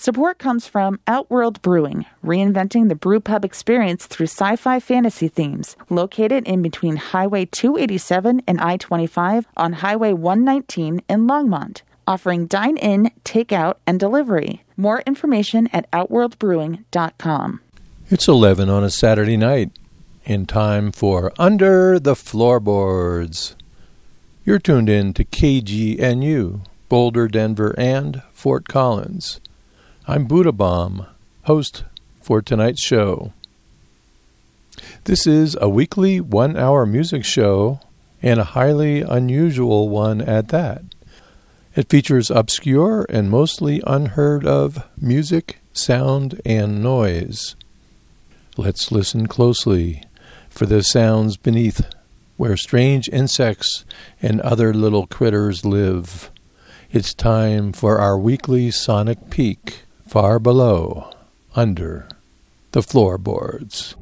Support comes from Outworld Brewing, reinventing the brew pub experience through sci-fi fantasy themes. Located in between Highway 287 and I-25 on Highway 119 in Longmont. Offering dine-in, takeout, and delivery. More information at outworldbrewing.com. It's 11 on a Saturday night, in time for Under the Floorboards. You're tuned in to KGNU, Boulder, Denver, and Fort Collins. I'm Buddha Bomb, host for tonight's show. This is a weekly 1-hour music show, and a highly unusual one at that. It features obscure and mostly unheard of music, sound, and noise. Let's listen closely for the sounds beneath, where strange insects and other little critters live. It's time for our weekly sonic peek, far below, under the floorboards.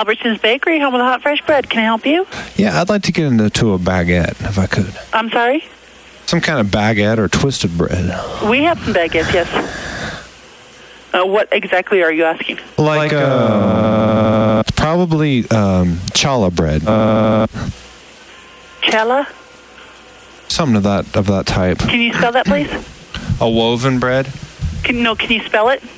Albertson's Bakery, home of the hot fresh bread. Can I help you? Yeah, I'd like to get into a baguette, if I could. I'm sorry? Some kind of baguette or twisted bread. We have some baguettes, yes. What exactly are you asking? Like, probably challah bread. Challah? Something of that type. Can you spell that, please? A woven bread. Can you spell it?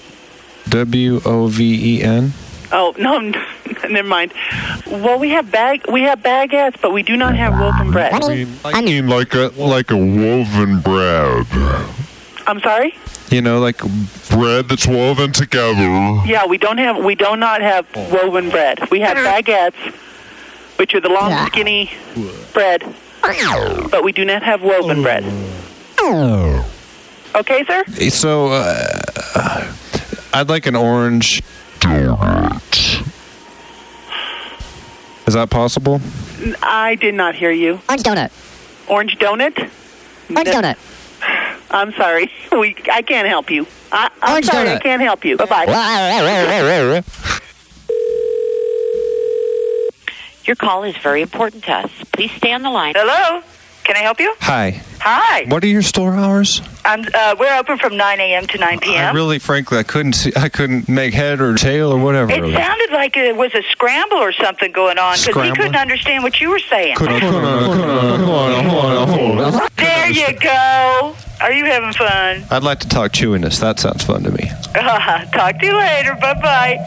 WOVEN. Oh, no, never mind. Well, we have baguettes, but we do not have woven bread. I mean like a woven bread. I'm sorry? You know, like bread that's woven together. Yeah, we do not have woven bread. We have baguettes, which are the long, skinny bread, but we do not have woven bread. Okay, sir? So, I'd like an orange donut. Is that possible? I did not hear you. Orange donut. Orange donut? Orange donut. I'm sorry. I can't help you. I'm Orange sorry, donut. I can't help you. Bye-bye. Your call is very important to us. Please stay on the line. Hello? Can I help you? Hi. Hi. What are your store hours? We're open from 9 a.m. to 9 p.m. Frankly, I couldn't make head or tail or whatever. It sounded like it was a scramble or something going on because we couldn't understand what you were saying. There you go. Are you having fun? I'd like to talk chewiness. That sounds fun to me. Talk to you later. Bye-bye.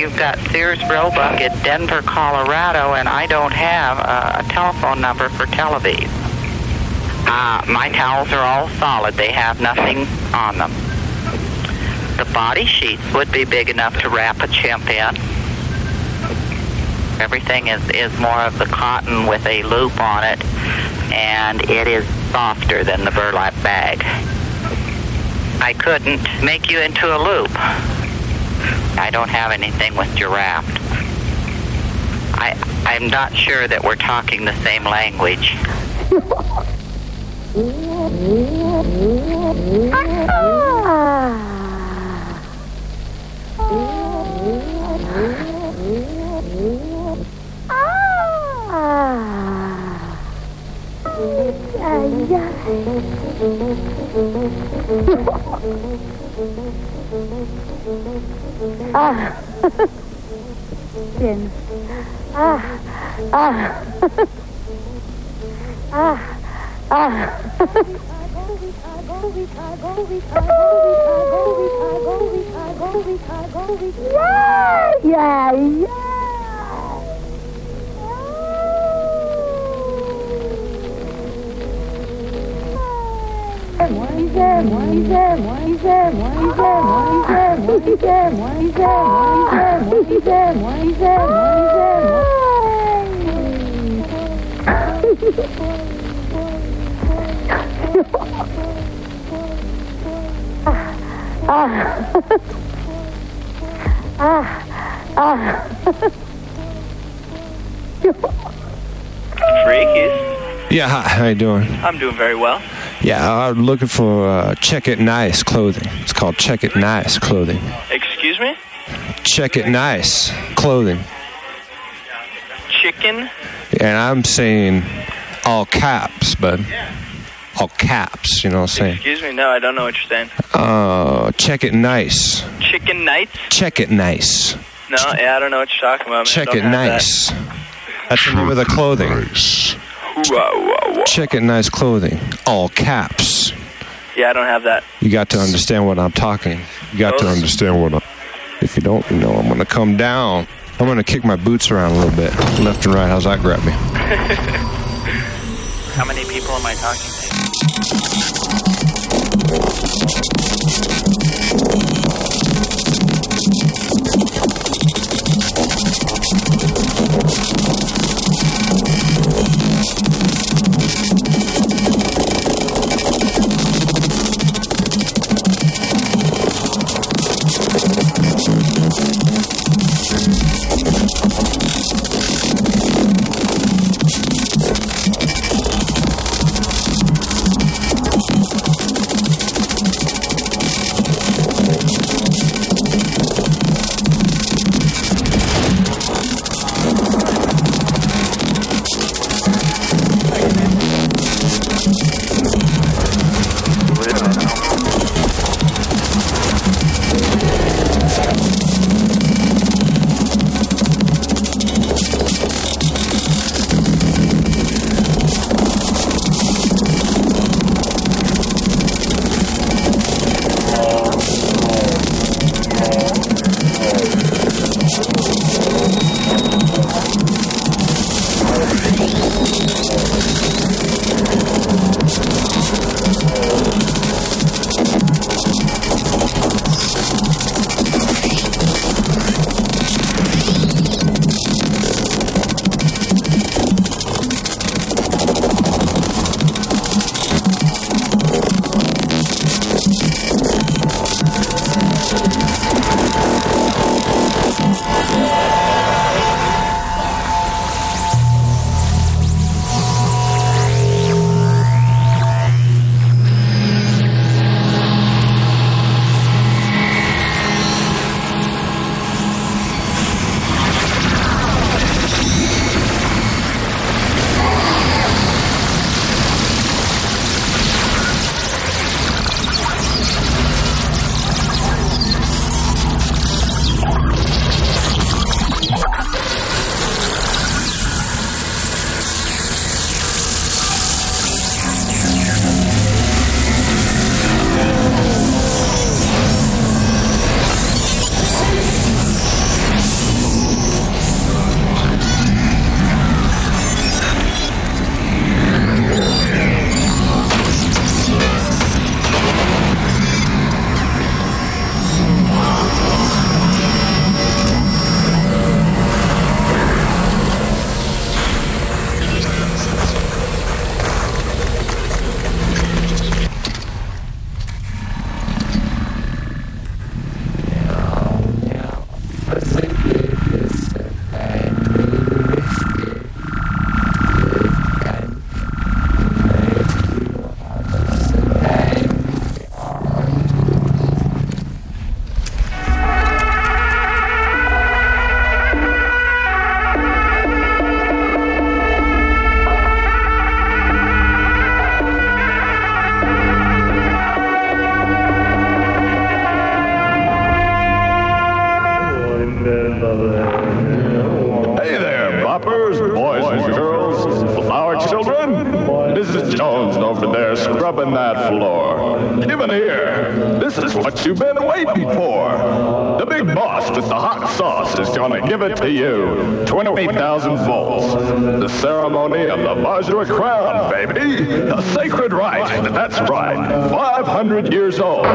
you've got Sears Roebuck in Denver, Colorado, and I don't have a telephone number for Tel Aviv. My towels are all solid. They have nothing on them. The body sheets would be big enough to wrap a chimp in. Everything is more of the cotton with a loop on it, and it is softer than the burlap bag. I couldn't make you into a loop. I don't have anything with giraffe. I'm not sure that we're talking the same language. Yeah, hi, how you doing? I'm doing very well. Yeah, I'm looking for Check It Nice clothing. It's called Check It Nice clothing. Excuse me? Check It Nice clothing. Chicken? And I'm saying all caps, bud. All caps, you know what I'm saying? Excuse me? No, I don't know what you're saying. Check It Nice. Chicken Nights? Check It Nice. No, yeah, I don't know what you're talking about, man. Check It Nice. That's the name of the clothing. Check It Nice clothing. All caps. Yeah, I don't have that. You got to understand what I'm talking. You got to understand what I'm... If you don't, you know, I'm going to come down. I'm going to kick my boots around a little bit. Left and right. How's that grab me? How many people am I talking to? Hey there, boppers, boys and girls, flower children. This is Jones over there scrubbing that floor. Give an ear. This is what you've been waiting for. The big boss with the hot sauce is going to give it to you. 28,000 volts. The ceremony of the Bajra crown, baby. A sacred rite. That's right. 500 years old.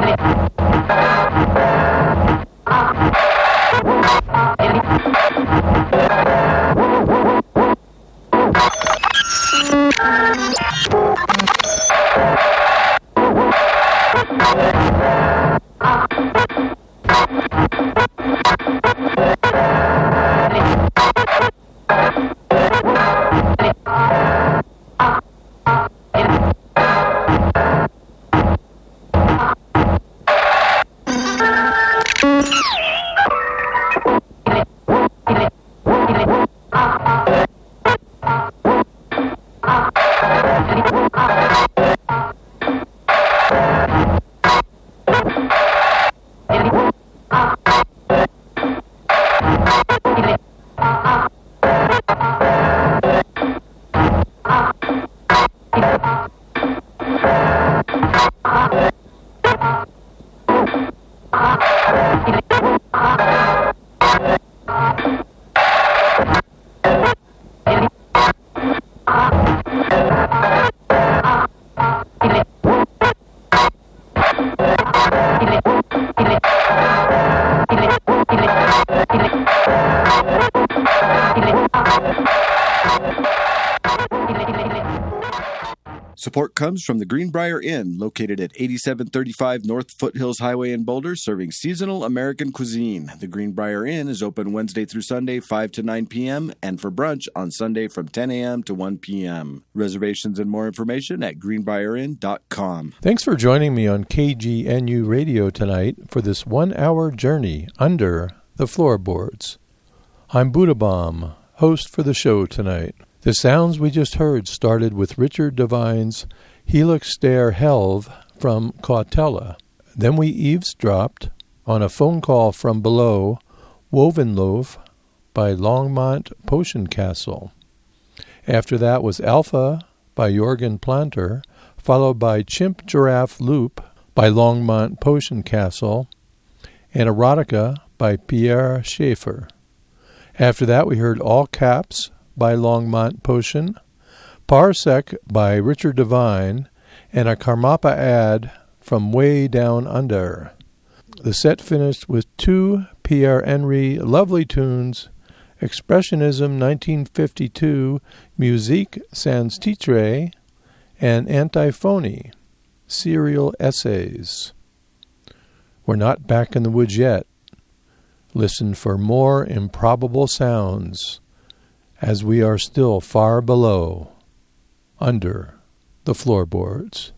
Support comes from the Greenbrier Inn, located at 8735 North Foothills Highway in Boulder, serving seasonal American cuisine. The Greenbrier Inn is open Wednesday through Sunday, 5 to 9 p.m., and for brunch on Sunday from 10 a.m. to 1 p.m. Reservations and more information at greenbrierinn.com. Thanks for joining me on KGNU Radio tonight for this 1-hour journey under the floorboards. I'm Buddha Bomb, host for the show tonight. The sounds we just heard started with Richard Devine's Helix der Helve from Cautela. Then we eavesdropped on a phone call from below, Wovenloaf by Longmont Potion Castle. After that was Alpha by Jorgen Planter, followed by Chimp Giraffe Loop by Longmont Potion Castle, and Erotica by Pierre Schaeffer. After that we heard All Caps by Longmont Potion, Parsec by Richard Devine, and a Karmapa ad from Way Down Under. The set finished with two Pierre-Henry lovely tunes, Expressionism 1952, Musique sans titre, and Antiphony, Serial Essays. We're not back in the woods yet. Listen for more improbable sounds, as we are still far below, under the floorboards.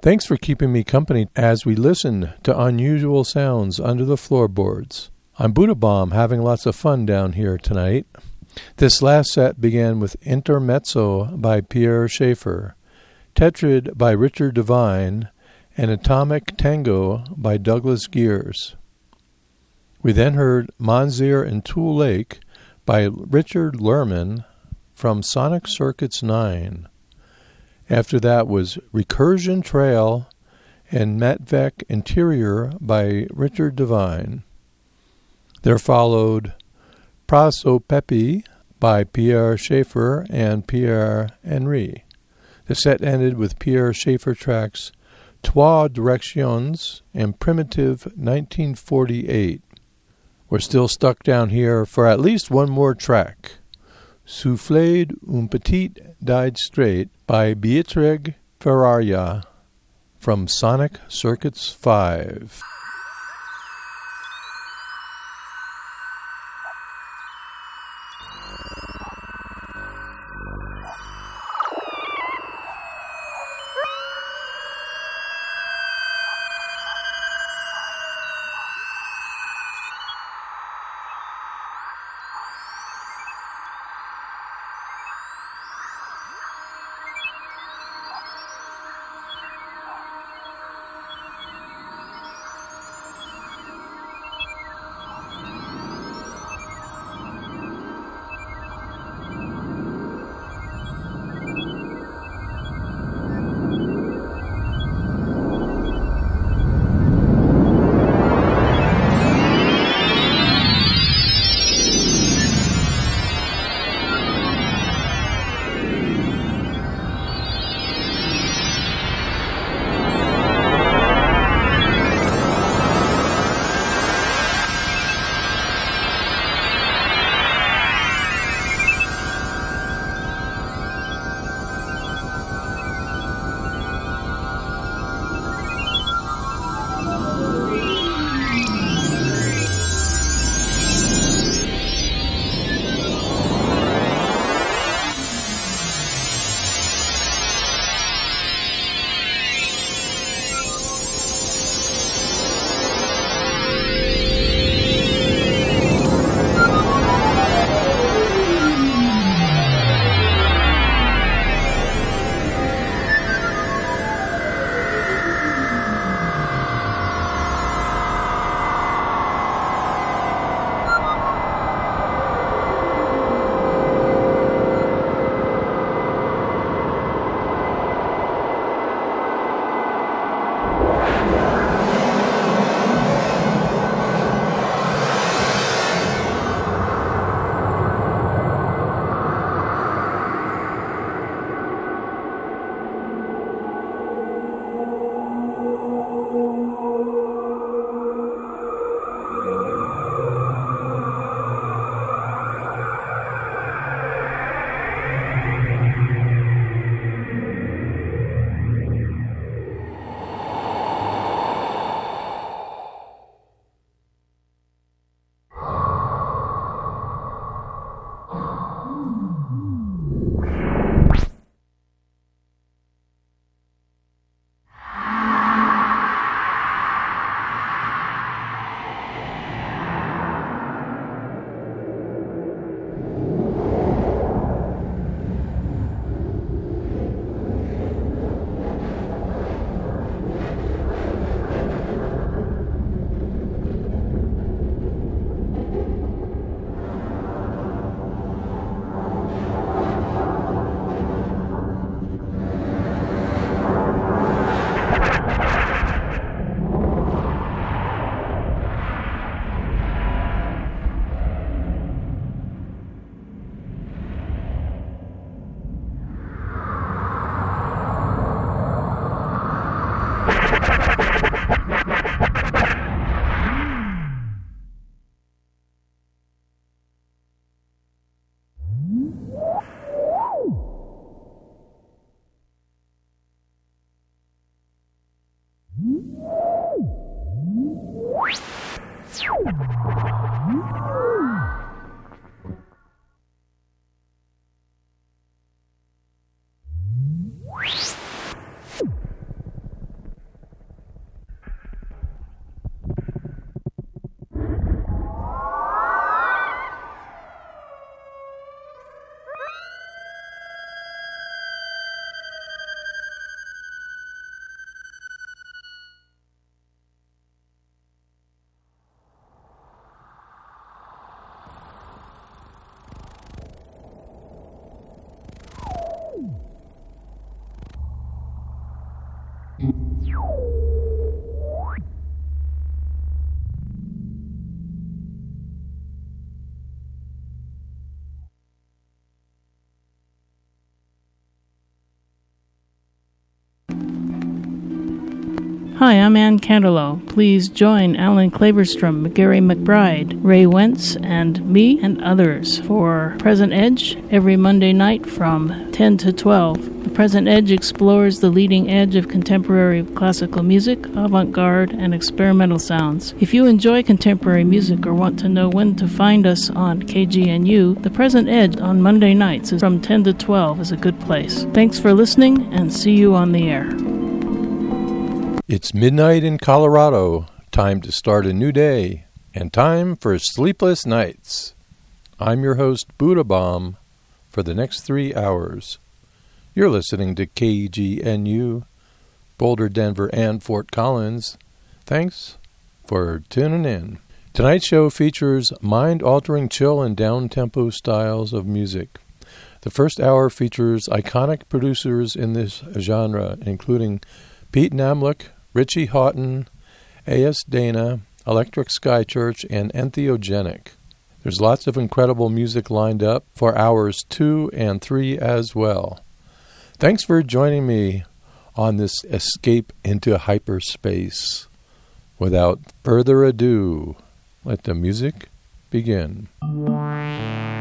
Thanks for keeping me company as we listen to unusual sounds under the floorboards. I'm Buddha Bomb, having lots of fun down here tonight. This last set began with Intermezzo by Pierre Schaeffer, Tetrad by Richard Devine, and Atomic Tango by Douglas Gears. We then heard Monzir and Tool Lake by Richard Lerman from Sonic Circuits 9. After that was Recursion Trail and Metvec Interior by Richard Devine. There followed Prosopepi by Pierre Schaeffer and Pierre Henry. The set ended with Pierre Schaeffer tracks Trois Directions and Primitive 1948. We're still stuck down here for at least one more track. Souffled un petit died straight by Beatrice Ferraria from Sonic Circuits 5. Hi, I'm Ann Candelow. Please join Alan Claverstrom, Gary McBride, Ray Wentz, and me and others for Present Edge every Monday night from 10 to 12. The Present Edge explores the leading edge of contemporary classical music, avant-garde, and experimental sounds. If you enjoy contemporary music or want to know when to find us on KGNU, The Present Edge on Monday nights from 10 to 12 is a good place. Thanks for listening, and see you on the air. It's midnight in Colorado, time to start a new day, and time for sleepless nights. I'm your host, Buddha Bomb, for the next 3 hours. You're listening to KGNU, Boulder, Denver, and Fort Collins. Thanks for tuning in. Tonight's show features mind-altering chill and down-tempo styles of music. The first hour features iconic producers in this genre, including Pete Namlick, Richie Houghton, A.S. Dana, Electric Sky Church, and Entheogenic. There's lots of incredible music lined up for hours 2 and 3 as well. Thanks for joining me on this escape into hyperspace. Without further ado, let the music begin.